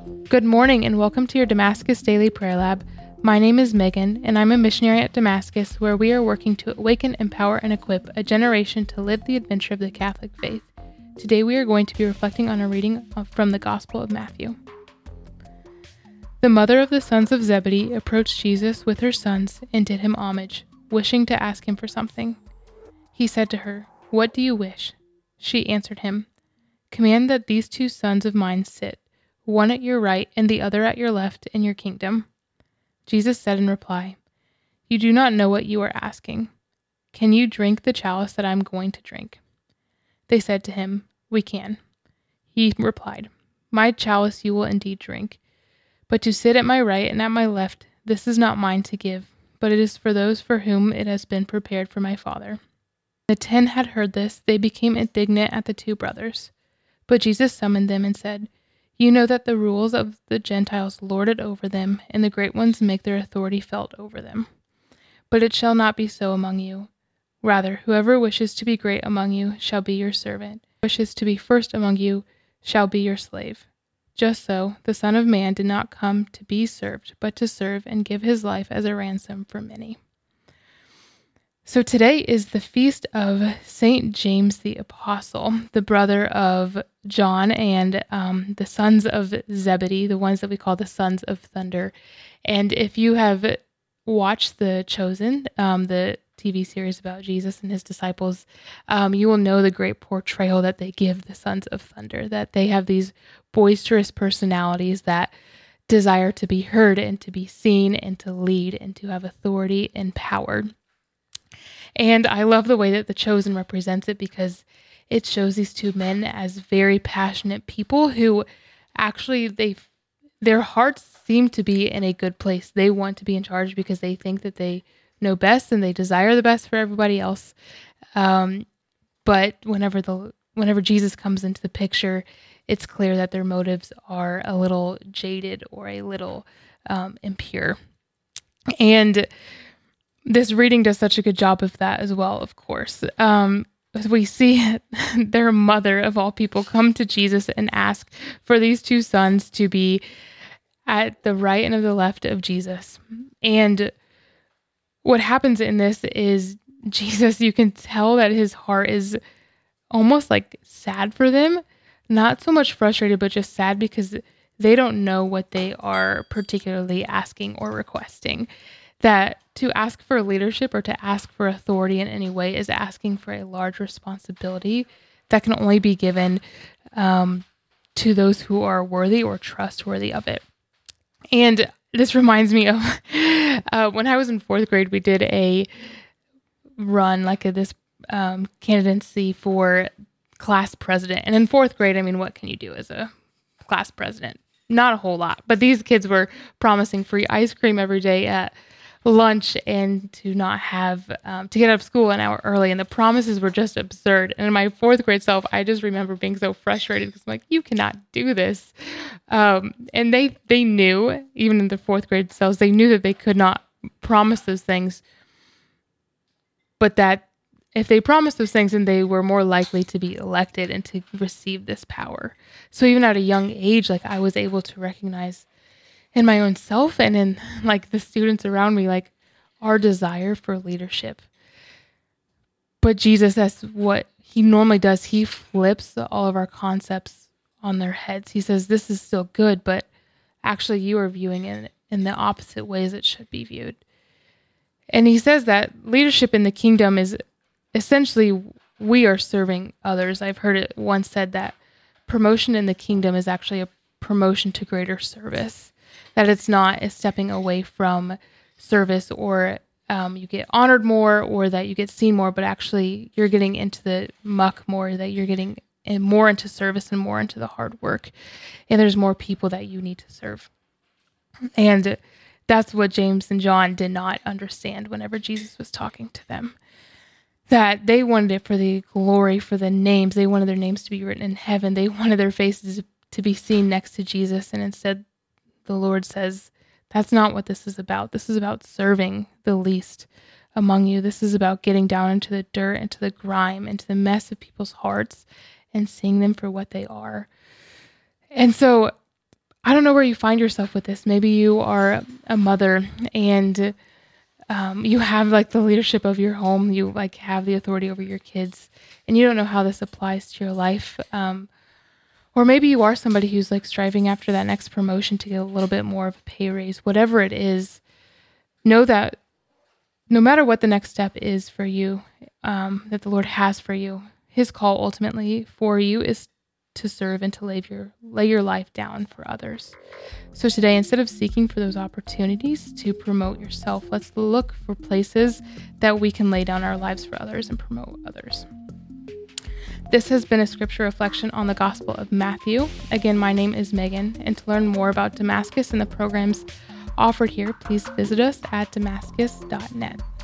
Good morning and welcome to your Damascus Daily Prayer Lab. My name is Megan and I'm a missionary at Damascus where we are working to awaken, empower, and equip a generation to live the adventure of the Catholic faith. Today we are going to be reflecting on a reading from the Gospel of Matthew. The mother of the sons of Zebedee approached Jesus with her sons and did him homage, wishing to ask him for something. He said to her, "What do you wish?" She answered him, "Command that these two sons of mine sit, one at your right and the other at your left in your kingdom." Jesus said in reply, "You do not know what you are asking. Can you drink the chalice that I am going to drink?" They said to him, "We can." He replied, "My chalice you will indeed drink, but to sit at my right and at my left, this is not mine to give, but it is for those for whom it has been prepared for my Father." The 10 had heard this, they became indignant at the two brothers. But Jesus summoned them and said, "You know that the rules of the Gentiles lord it over them, and the great ones make their authority felt over them. But it shall not be so among you. Rather, whoever wishes to be great among you shall be your servant. Whoever wishes to be first among you shall be your slave. Just so, the Son of Man did not come to be served, but to serve and give his life as a ransom for many." So today is the feast of St. James the Apostle, the brother of John and the sons of Zebedee, the ones that we call the sons of thunder. And if you have watched The Chosen, the TV series about Jesus and his disciples, you will know the great portrayal that they give the sons of thunder, that they have these boisterous personalities that desire to be heard and to be seen and to lead and to have authority and power. And I love the way that The Chosen represents it because it shows these two men as very passionate people who actually their hearts seem to be in a good place. They want to be in charge because they think that they know best and they desire the best for everybody else. But whenever Jesus comes into the picture, it's clear that their motives are a little jaded or a little impure. And this reading does such a good job of that as well, of course. We see their mother, of all people, come to Jesus and ask for these two sons to be at the right and of the left of Jesus. And what happens in this is Jesus, you can tell that his heart is almost like sad for them. Not so much frustrated, but just sad because they don't know what they are particularly asking or requesting. That to ask for leadership or to ask for authority in any way is asking for a large responsibility that can only be given to those who are worthy or trustworthy of it. And this reminds me of when I was in 4th grade, we did a run, this candidacy for class president. And in 4th grade, what can you do as a class president? Not a whole lot. But these kids were promising free ice cream every day at lunch and to not have to get out of school an hour early, and the promises were just absurd. And in my 4th grade self, I just remember being so frustrated because I'm like, you cannot do this. And they knew, even in the 4th grade selves, they knew that they could not promise those things, but that if they promised those things, then they were more likely to be elected and to receive this power. So even at a young age, I was able to recognize in my own self and in the students around me, our desire for leadership. But Jesus, that's what he normally does. He flips all of our concepts on their heads. He says, this is still good, but actually you are viewing it in the opposite ways it should be viewed. And he says that leadership in the kingdom is essentially we are serving others. I've heard it once said that promotion in the kingdom is actually a promotion to greater service. That it's not a stepping away from service or you get honored more or that you get seen more, but actually you're getting into the muck more, that you're getting more into service and more into the hard work. And there's more people that you need to serve. And that's what James and John did not understand whenever Jesus was talking to them. That they wanted it for the glory, for the names. They wanted their names to be written in heaven. They wanted their faces to be seen next to Jesus. And instead, the Lord says, that's not what this is about. This is about serving the least among you. This is about getting down into the dirt, into the grime, into the mess of people's hearts and seeing them for what they are. And so I don't know where you find yourself with this. Maybe you are a mother and you have like the leadership of your home. You like have the authority over your kids, and you don't know how this applies to your life. Or maybe you are somebody who's like striving after that next promotion to get a little bit more of a pay raise. Whatever it is, know that no matter what the next step is for you, that the Lord has for you, His call ultimately for you is to serve and to lay your life down for others. So today, instead of seeking for those opportunities to promote yourself, let's look for places that we can lay down our lives for others and promote others. This has been a scripture reflection on the Gospel of Matthew. Again, my name is Megan, and to learn more about Damascus and the programs offered here, please visit us at damascus.net.